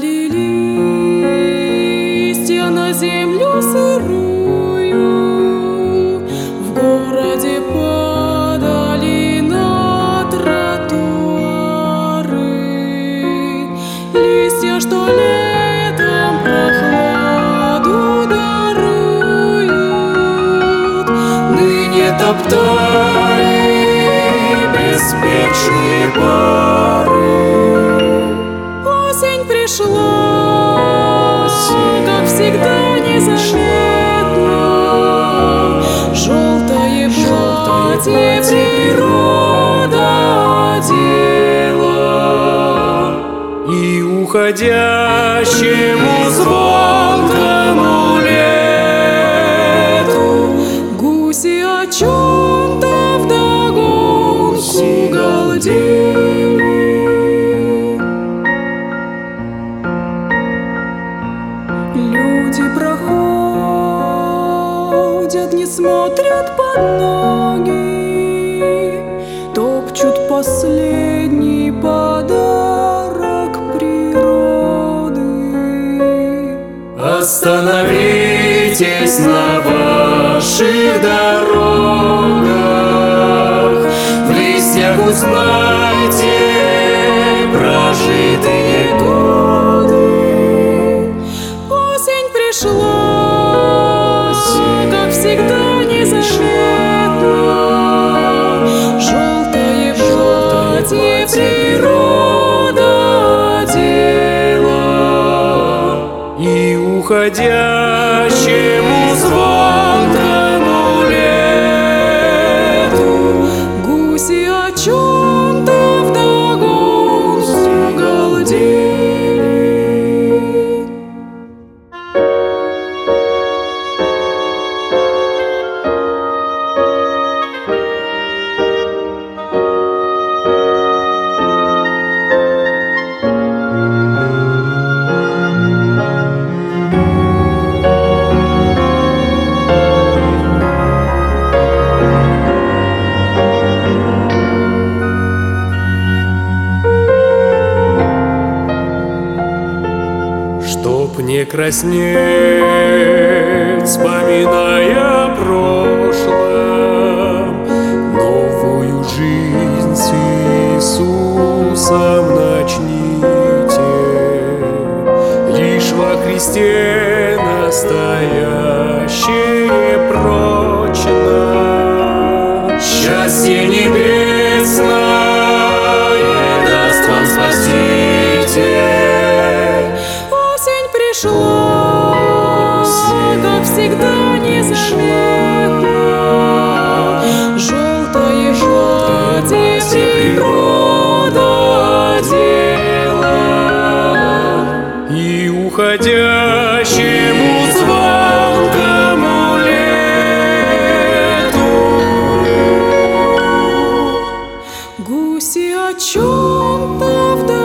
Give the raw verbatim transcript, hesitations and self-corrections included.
Падали листья на землю сырую, в городе падали на тротуары. Листья, что летом прохладу даруют, ныне топтали беспечные пары. Осень пришла, как всегда, незаметно. Желтое платье природа одела, и уходящему звонкому лету гуси о чем-то вдогонку галдели. Люди проходят, не смотрят под ноги, топчут последний подарок природы. Остановитесь на ваших дорогах, в листьях узнайте прожитые годы. Осень пришла, как всегда, незаметно. Желтое платье природа одела, И уходящему звонкому лету гуси о чем-то вдогонку галдели. Чтоб не краснеть, вспоминая прошлое, новую жизнь с Иисусом начните. Лишь во Христе настоящее прочно, счастье небесное даст вам Спаситель. Осень пришла, как всегда, незаметно. Желтое платье природа одела, И уходящему звонкому лету гуси о чем-то вдали.